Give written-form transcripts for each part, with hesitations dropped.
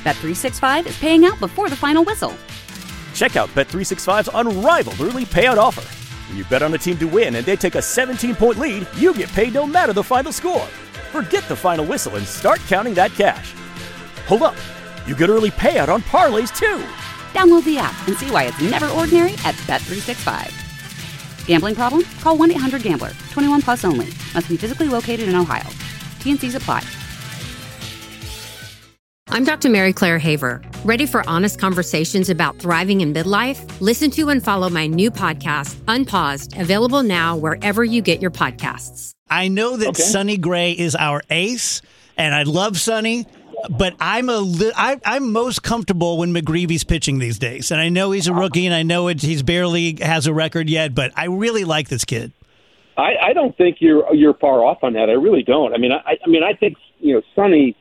Bet365 is paying out before the final whistle. Check out Bet365's unrivaled early payout offer. When you bet on a team to win and they take a 17-point lead, you get paid no matter the final score. Forget the final whistle and start counting that cash. Hold up. You get early payout on parlays, too. Download the app and see why it's never ordinary at Bet365. Gambling problem? Call 1-800-GAMBLER. 21 plus only. Must be physically located in Ohio. T&Cs apply. I'm Dr. Mary Claire Haver. Ready for honest conversations about thriving in midlife? Listen to and follow my new podcast, Unpaused, available now wherever you get your podcasts. I know that Sonny Gray is our ace, and I love Sonny, but I'm most comfortable when McGreevy's pitching these days. And I know he's a rookie, and I know he's barely has a record yet, but I really like this kid. I don't think you're far off on that. I really don't. I mean, I think Sonny,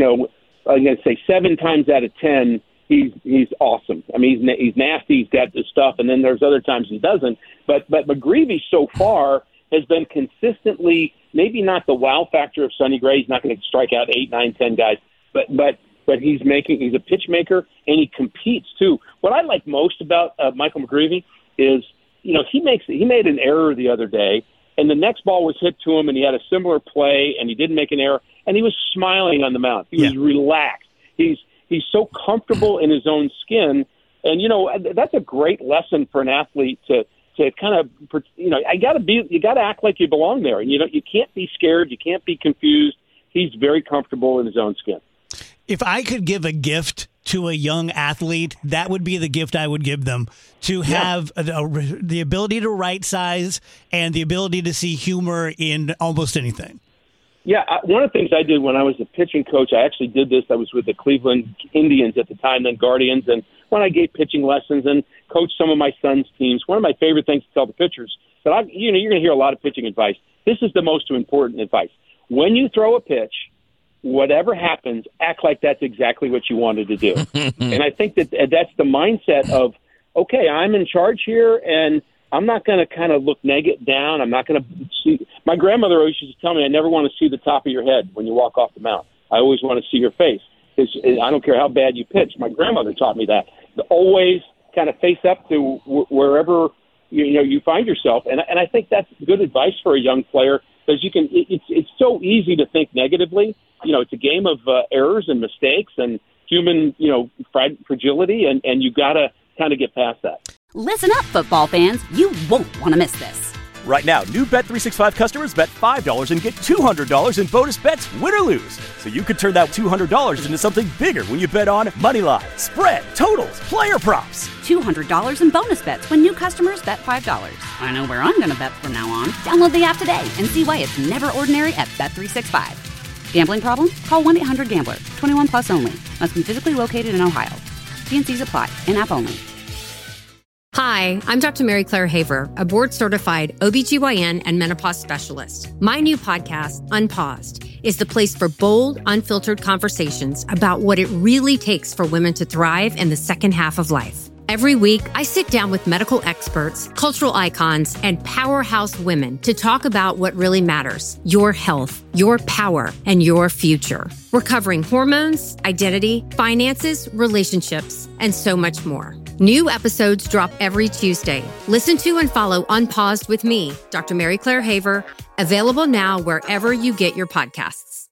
I'm going to say 7 times out of 10, he's awesome. I mean, he's nasty. He's got this stuff, and then there's other times he doesn't. But McGreevy so far has been consistently, maybe not the wow factor of Sonny Gray. He's not going to strike out 8, 9, 10 guys, but he's a pitch maker, and he competes too. What I like most about Michael McGreevy is, he made an error the other day, and the next ball was hit to him, and he had a similar play, and he didn't make an error, and he was smiling on the mound. He was relaxed. He's so comfortable in his own skin, and that's a great lesson for an athlete to kind of you got to act like you belong there, and you can't be scared, you can't be confused. He's very comfortable in his own skin. If I could give a gift to a young athlete, that would be the gift I would give them, to have the ability to right size and the ability to see humor in almost anything. Yeah, one of the things I did when I was a pitching coach, I actually did this. I was with the Cleveland Indians at the time, then Guardians, and when I gave pitching lessons and coached some of my son's teams, one of my favorite things to tell the pitchers, that you're going to hear a lot of pitching advice. This is the most important advice. When you throw a pitch, whatever happens, act like that's exactly what you wanted to do. And I think that's the mindset of, okay, I'm in charge here, and I'm not going to kind of look down. I'm not going to see. My grandmother always used to tell me, I never want to see the top of your head when you walk off the mound. I always want to see your face. I don't care how bad you pitch. My grandmother taught me that. To always kind of face up to wherever you find yourself. And I think that's good advice for a young player, because it's so easy to think negatively. It's a game of errors and mistakes and human, fragility, and you got to kind of get past that. Listen up, football fans. You won't want to miss this. Right now, new Bet365 customers bet $5 and get $200 in bonus bets, win or lose. So you could turn that $200 into something bigger when you bet on money line, spread, totals, player props. $200 in bonus bets when new customers bet $5. I know where I'm going to bet from now on. Download the app today and see why it's never ordinary at Bet365. Gambling problem? Call 1-800-GAMBLER. 21 plus only. Must be physically located in Ohio. T&Cs apply. In-app only. Hi, I'm Dr. Mary Claire Haver, a board-certified OBGYN and menopause specialist. My new podcast, Unpaused, is the place for bold, unfiltered conversations about what it really takes for women to thrive in the second half of life. Every week, I sit down with medical experts, cultural icons, and powerhouse women to talk about what really matters: your health, your power, and your future. We're covering hormones, identity, finances, relationships, and so much more. New episodes drop every Tuesday. Listen to and follow Unpaused with me, Dr. Mary Claire Haver, available now wherever you get your podcasts.